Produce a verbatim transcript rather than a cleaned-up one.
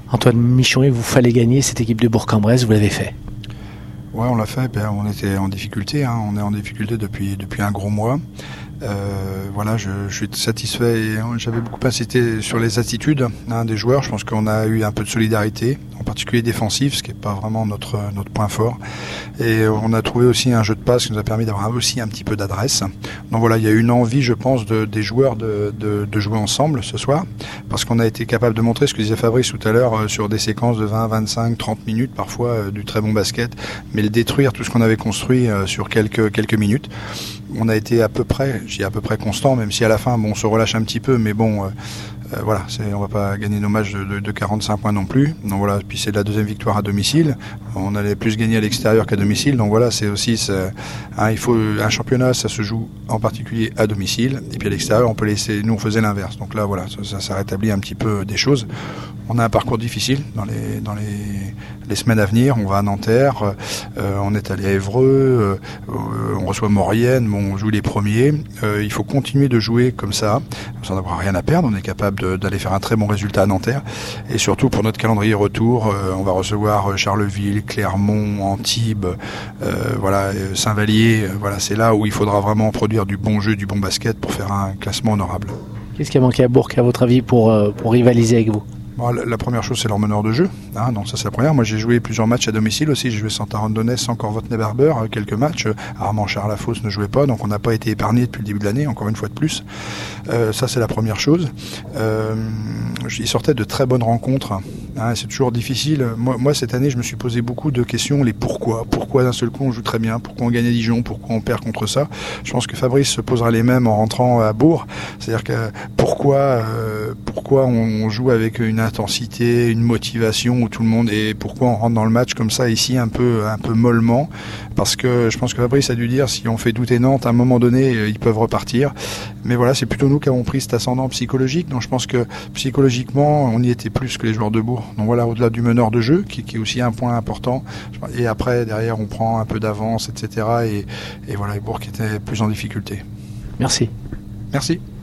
Antoine Michon, il vous fallait gagner cette équipe de Bourg-en-Bresse, vous l'avez fait. Ouais, on l'a fait. Ben, on était en difficulté. Hein. On est en difficulté depuis depuis un gros mois. Euh, voilà, je, je suis satisfait. Et j'avais beaucoup insisté sur les attitudes hein, des joueurs. Je pense qu'on a eu un peu de solidarité, en particulier défensif, ce qui n'est pas vraiment notre notre point fort. Et on a trouvé aussi un jeu de passe qui nous a permis d'avoir aussi un petit peu d'adresse. Donc voilà, il y a une envie, je pense, de, des joueurs de, de, de jouer ensemble ce soir, parce qu'on a été capable de montrer ce que disait Fabrice tout à l'heure euh, sur des séquences de vingt, vingt-cinq, trente minutes, parfois euh, du très bon basket, mais le détruire tout ce qu'on avait construit euh, sur quelques quelques minutes. On a été à peu près, j'ai à peu près constant, même si à la fin, bon, on se relâche un petit peu, mais bon, euh, euh, voilà, c'est, on va pas gagner nos matchs de, de, de quarante-cinq points non plus. Donc voilà, puis c'est la deuxième victoire à domicile. On allait plus gagner à l'extérieur qu'à domicile. Donc voilà, c'est aussi, c'est, hein, il faut un championnat, ça se joue en particulier à domicile, et puis à l'extérieur, on peut laisser. Nous, on faisait l'inverse. Donc là, voilà, ça, ça, ça rétablit un petit peu des choses. On a un parcours difficile dans les dans les, les semaines à venir. On va à Nanterre, euh, on est allé à Évreux, euh, on reçoit Maurienne, bon, on joue les premiers. Euh, il faut continuer de jouer comme ça, sans avoir rien à perdre. On est capable de, d'aller faire un très bon résultat à Nanterre. Et surtout pour notre calendrier retour, euh, on va recevoir Charleville, Clermont, Antibes, euh, voilà, Saint-Vallier. Euh, voilà, c'est là où il faudra vraiment produire du bon jeu, du bon basket pour faire un classement honorable. Qu'est-ce qui a manqué à Bourg, à votre avis, pour, pour rivaliser avec vous? Bon, la première chose, c'est leur meneur de jeu. Hein, donc ça, c'est la première. Moi, j'ai joué plusieurs matchs à domicile aussi. J'ai joué Santarandonnès, encore Corvotney-Barber, quelques matchs. Armand Charles-Lafosse ne jouait pas, donc on n'a pas été épargné depuis le début de l'année, encore une fois de plus. Euh, ça, c'est la première chose. Euh, il sortait de très bonnes rencontres. Hein, c'est toujours difficile. Moi, moi, cette année, je me suis posé beaucoup de questions. Les pourquoi. Pourquoi d'un seul coup, on joue très bien? Pourquoi on gagne à Dijon? Pourquoi on perd contre ça? Je pense que Fabrice se posera les mêmes en rentrant à Bourg. C'est-à-dire que pourquoi, euh, pourquoi on joue avec une intensité, une motivation où tout le monde et pourquoi on rentre dans le match comme ça ici un peu un peu mollement, parce que je pense que Fabrice a dû dire si on fait douter Nantes à un moment donné ils peuvent repartir, mais voilà, c'est plutôt nous qui avons pris cet ascendant psychologique, donc je pense que psychologiquement on y était plus que les joueurs de Bourg, donc voilà, au-delà du meneur de jeu qui, qui est aussi un point important, et après derrière on prend un peu d'avance, etc., et, et voilà, Bourg qui était plus en difficulté. Merci. Merci.